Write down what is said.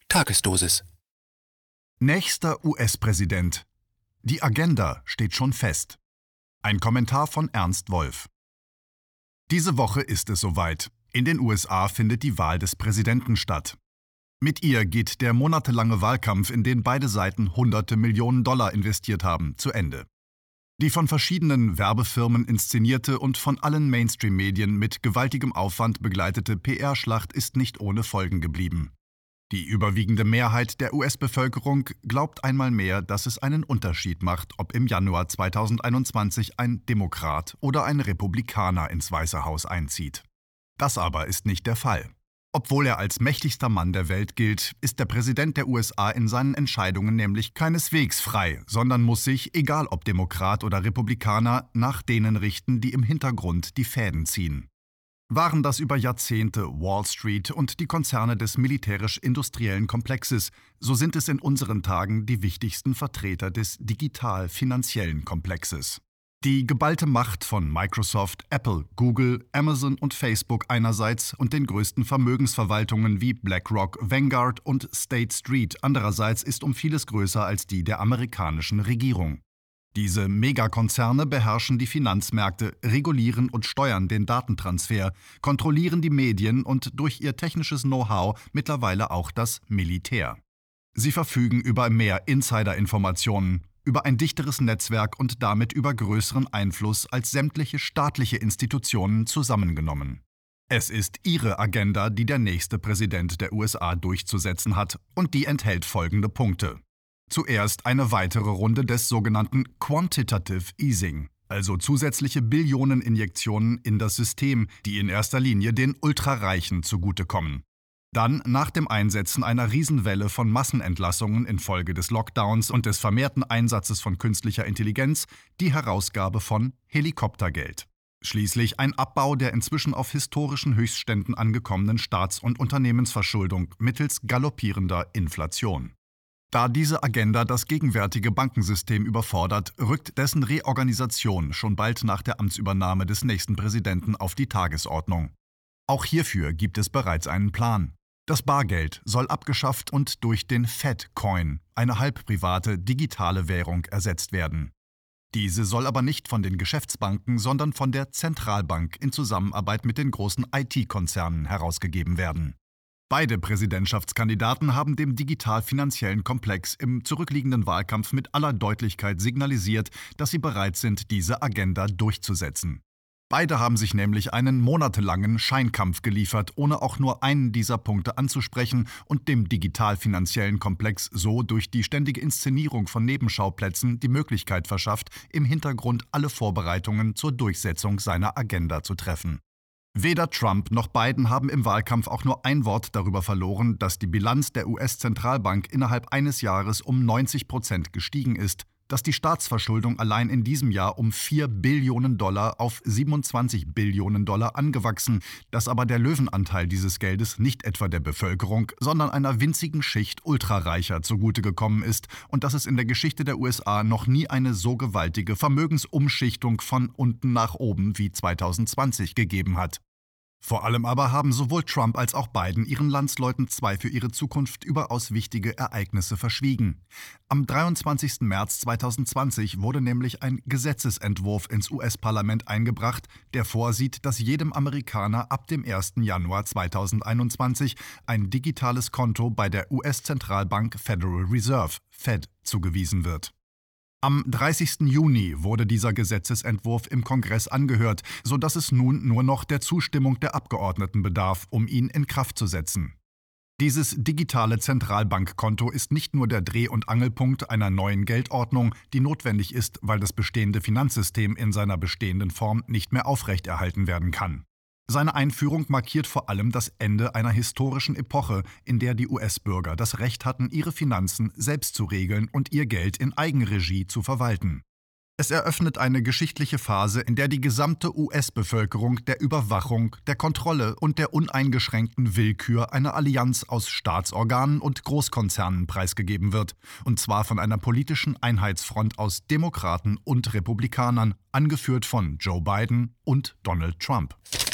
Tagesdosis. Nächster US-Präsident. Die Agenda steht schon fest. Ein Kommentar von Ernst Wolf. Diese Woche ist es soweit. In den USA findet die Wahl des Präsidenten statt. Mit ihr geht der monatelange Wahlkampf, in den beide Seiten hunderte Millionen Dollar investiert haben, zu Ende. Die von verschiedenen Werbefirmen inszenierte und von allen Mainstream-Medien mit gewaltigem Aufwand begleitete PR-Schlacht ist nicht ohne Folgen geblieben. Die überwiegende Mehrheit der US-Bevölkerung glaubt einmal mehr, dass es einen Unterschied macht, ob im Januar 2021 ein Demokrat oder ein Republikaner ins Weiße Haus einzieht. Das aber ist nicht der Fall. Obwohl er als mächtigster Mann der Welt gilt, ist der Präsident der USA in seinen Entscheidungen nämlich keineswegs frei, sondern muss sich, egal ob Demokrat oder Republikaner, nach denen richten, die im Hintergrund die Fäden ziehen. Waren das über Jahrzehnte Wall Street und die Konzerne des militärisch-industriellen Komplexes, so sind es in unseren Tagen die wichtigsten Vertreter des digital-finanziellen Komplexes. Die geballte Macht von Microsoft, Apple, Google, Amazon und Facebook einerseits und den größten Vermögensverwaltungen wie BlackRock, Vanguard und State Street andererseits ist um vieles größer als die der amerikanischen Regierung. Diese Megakonzerne beherrschen die Finanzmärkte, regulieren und steuern den Datentransfer, kontrollieren die Medien und durch ihr technisches Know-how mittlerweile auch das Militär. Sie verfügen über mehr Insider-Informationen, über ein dichteres Netzwerk und damit über größeren Einfluss als sämtliche staatliche Institutionen zusammengenommen. Es ist ihre Agenda, die der nächste Präsident der USA durchzusetzen hat, und die enthält folgende Punkte. Zuerst eine weitere Runde des sogenannten Quantitative Easing, also zusätzliche Billioneninjektionen in das System, die in erster Linie den Ultrareichen zugutekommen. Dann, nach dem Einsetzen einer Riesenwelle von Massenentlassungen infolge des Lockdowns und des vermehrten Einsatzes von künstlicher Intelligenz, die Herausgabe von Helikoptergeld. Schließlich ein Abbau der inzwischen auf historischen Höchstständen angekommenen Staats- und Unternehmensverschuldung mittels galoppierender Inflation. Da diese Agenda das gegenwärtige Bankensystem überfordert, rückt dessen Reorganisation schon bald nach der Amtsübernahme des nächsten Präsidenten auf die Tagesordnung. Auch hierfür gibt es bereits einen Plan. Das Bargeld soll abgeschafft und durch den Fed-Coin, eine halbprivate digitale Währung, ersetzt werden. Diese soll aber nicht von den Geschäftsbanken, sondern von der Zentralbank in Zusammenarbeit mit den großen IT-Konzernen herausgegeben werden. Beide Präsidentschaftskandidaten haben dem digital-finanziellen Komplex im zurückliegenden Wahlkampf mit aller Deutlichkeit signalisiert, dass sie bereit sind, diese Agenda durchzusetzen. Beide haben sich nämlich einen monatelangen Scheinkampf geliefert, ohne auch nur einen dieser Punkte anzusprechen und dem digital-finanziellen Komplex so durch die ständige Inszenierung von Nebenschauplätzen die Möglichkeit verschafft, im Hintergrund alle Vorbereitungen zur Durchsetzung seiner Agenda zu treffen. Weder Trump noch Biden haben im Wahlkampf auch nur ein Wort darüber verloren, dass die Bilanz der US-Zentralbank innerhalb eines Jahres um 90% gestiegen ist, dass die Staatsverschuldung allein in diesem Jahr um $4 Billionen auf $27 Billionen angewachsen, dass aber der Löwenanteil dieses Geldes nicht etwa der Bevölkerung, sondern einer winzigen Schicht Ultrareicher zugute gekommen ist und dass es in der Geschichte der USA noch nie eine so gewaltige Vermögensumschichtung von unten nach oben wie 2020 gegeben hat. Vor allem aber haben sowohl Trump als auch Biden ihren Landsleuten zwei für ihre Zukunft überaus wichtige Ereignisse verschwiegen. Am 23. März 2020 wurde nämlich ein Gesetzesentwurf ins US-Parlament eingebracht, der vorsieht, dass jedem Amerikaner ab dem 1. Januar 2021 ein digitales Konto bei der US-Zentralbank Federal Reserve, Fed, zugewiesen wird. Am 30. Juni wurde dieser Gesetzesentwurf im Kongress angehört, sodass es nun nur noch der Zustimmung der Abgeordneten bedarf, um ihn in Kraft zu setzen. Dieses digitale Zentralbankkonto ist nicht nur der Dreh- und Angelpunkt einer neuen Geldordnung, die notwendig ist, weil das bestehende Finanzsystem in seiner bestehenden Form nicht mehr aufrechterhalten werden kann. Seine Einführung markiert vor allem das Ende einer historischen Epoche, in der die US-Bürger das Recht hatten, ihre Finanzen selbst zu regeln und ihr Geld in Eigenregie zu verwalten. Es eröffnet eine geschichtliche Phase, in der die gesamte US-Bevölkerung der Überwachung, der Kontrolle und der uneingeschränkten Willkür einer Allianz aus Staatsorganen und Großkonzernen preisgegeben wird, und zwar von einer politischen Einheitsfront aus Demokraten und Republikanern, angeführt von Joe Biden und Donald Trump.